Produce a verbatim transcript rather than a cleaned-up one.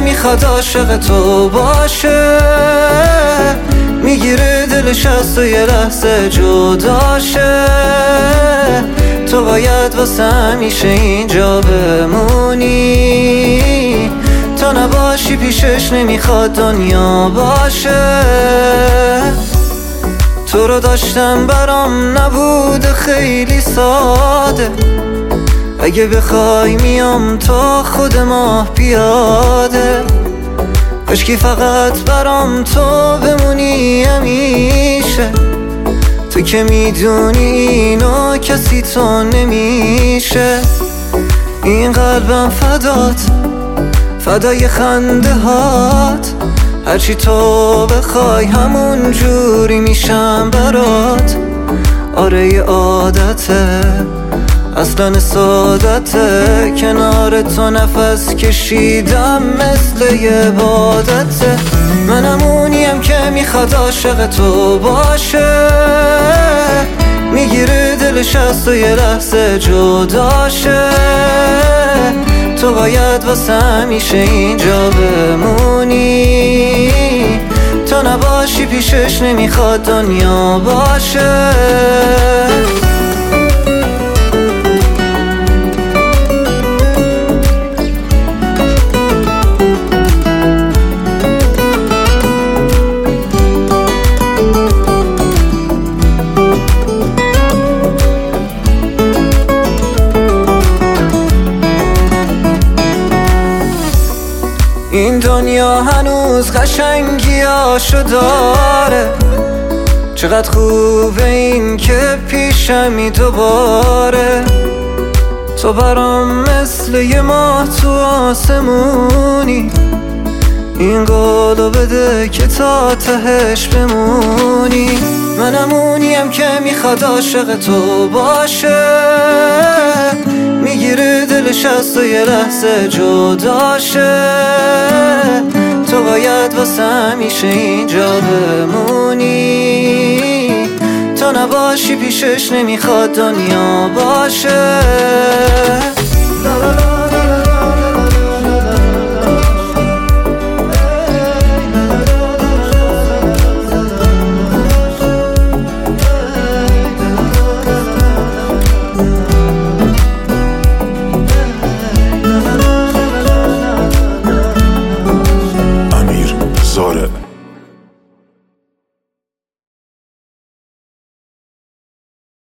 میخواد عاشق تو باشه، میگیره دلش از تو یه لحظه جداشه. تو باید واسه همیشه اینجا بمونی، تا نباشی پیشش نمیخواد دنیا باشه. تو رو داشتم برام نبوده خیلی ساده، اگه بخوای میام تا خود ماه پیاده. کاشکی فقط برام تو بمونی همیشه، تو که میدونی اینو کسی تو نمیشه. این قلبم فدات، فدای خنده هات، هرچی تو بخوای همون جوری میشم برات. آره یه عادته، اصلا سادته، کنار تو نفس کشیدم مثل یه عبادته. منم اونیم که میخواد عاشق تو باشه، میگیره دلش از تو یه لحظه جداشه. تو باید واسه همیشه اینجا بمونی، تا نباشی پیشش نمیخواد دنیا باشه. این دنیا هنوز قشنگیاشو داره، چقدر خوبه این که پیشمی دوباره. تو برام مثل یه ماه تو آسمونی، این قولو بده که تا تهش بمونی. منم اونیم که میخواد عاشق تو باشه، میگیره دلش از تو یه لحظه جداشه. تو باید واسه همیشه اینجا بمونی، تا نباشی پیشش نمیخواد دنیا باشه.